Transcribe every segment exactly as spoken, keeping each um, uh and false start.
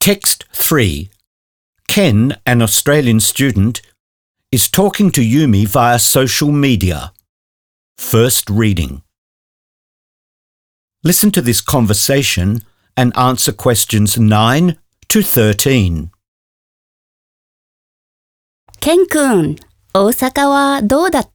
Text three. Ken, an Australian student, is talking to Yumi via social media. First reading. Listen to this conversation and answer questions nine to thirteen. ケン君、大阪はどうだった？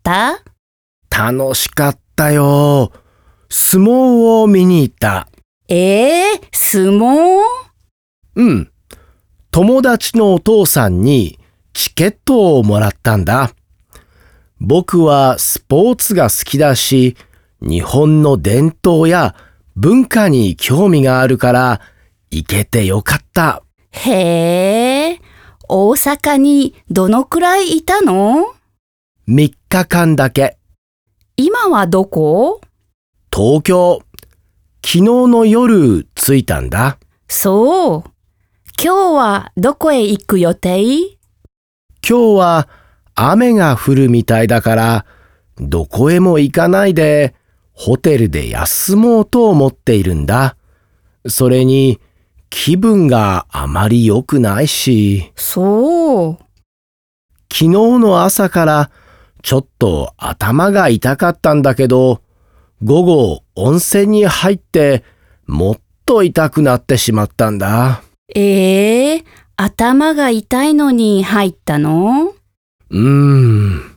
楽しかったよ。相撲を見に行った。 えー、相撲？ うん。友達のお父さんにチケットをもらったんだ。僕はスポーツが好きだし、日本の伝統や文化に興味があるから行けてよかった。 へえ、大阪にどのくらいいたの？ みっかかんだけ。 今はどこ？ 東京。昨日の夜着いたんだ。 そう。今日はどこへ行く予定？ 今日は雨が降るみたいだから、どこへも行かないで、ホテルで休もうと思っているんだ。それに、気分があまり良くないし。 そう。 昨日の朝からちょっと頭が痛かったんだけど、午後温泉に入ってもっと痛くなってしまったんだ。 えー、頭が痛いのに入ったの？ うーん。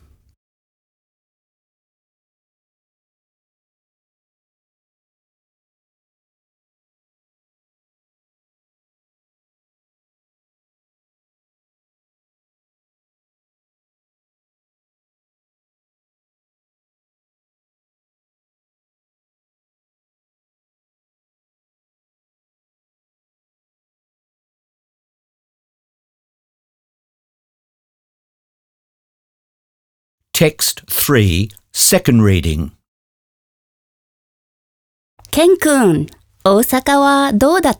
Text three, second reading. ケン君、大阪はどうだった？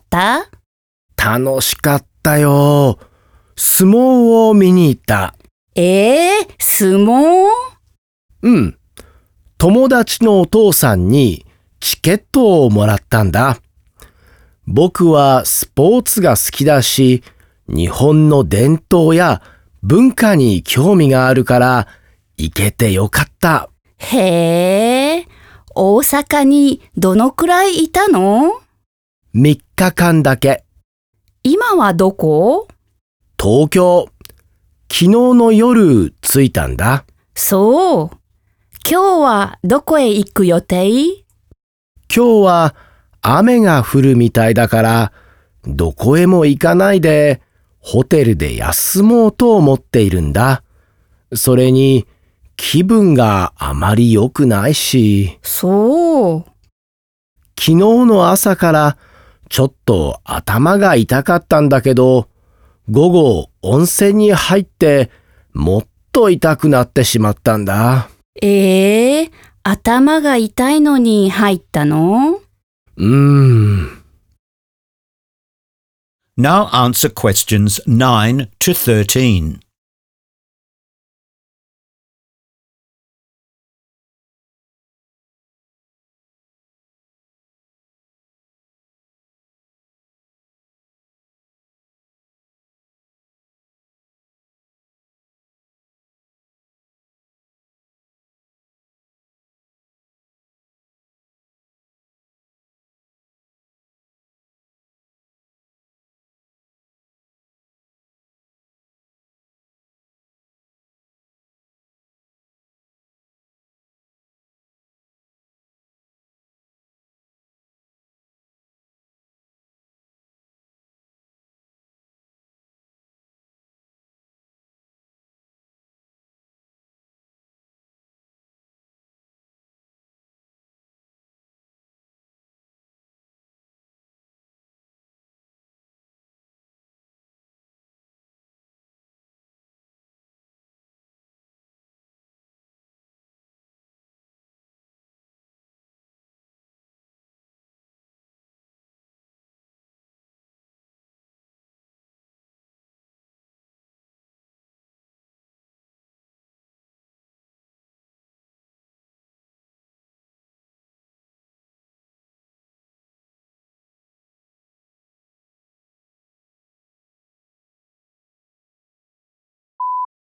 楽しかったよ。相撲を見に行った。 えー、相撲？ うん。友達のお父さんにチケットをもらったんだ。僕はスポーツが好きだし、日本の伝統や文化に興味があるから行けてよかった。 へえ、大阪にどのくらいいたの？ みっかかんだけ。 今はどこ？ 東京。昨日の夜着いたんだ。 そう。今日はどこへ行く予定？ 今日は雨が降るみたいだから、どこへも行かないで、ホテルで休もうと思っているんだ。それに、気分があまり良くないし。 そう。 昨日の朝からちょっと頭が痛かったんだけど、午後温泉に入ってもっと痛くなってしまったんだ。 えー、頭が痛いのに入ったの？ うーん。 Now answer questions nine to thirteen.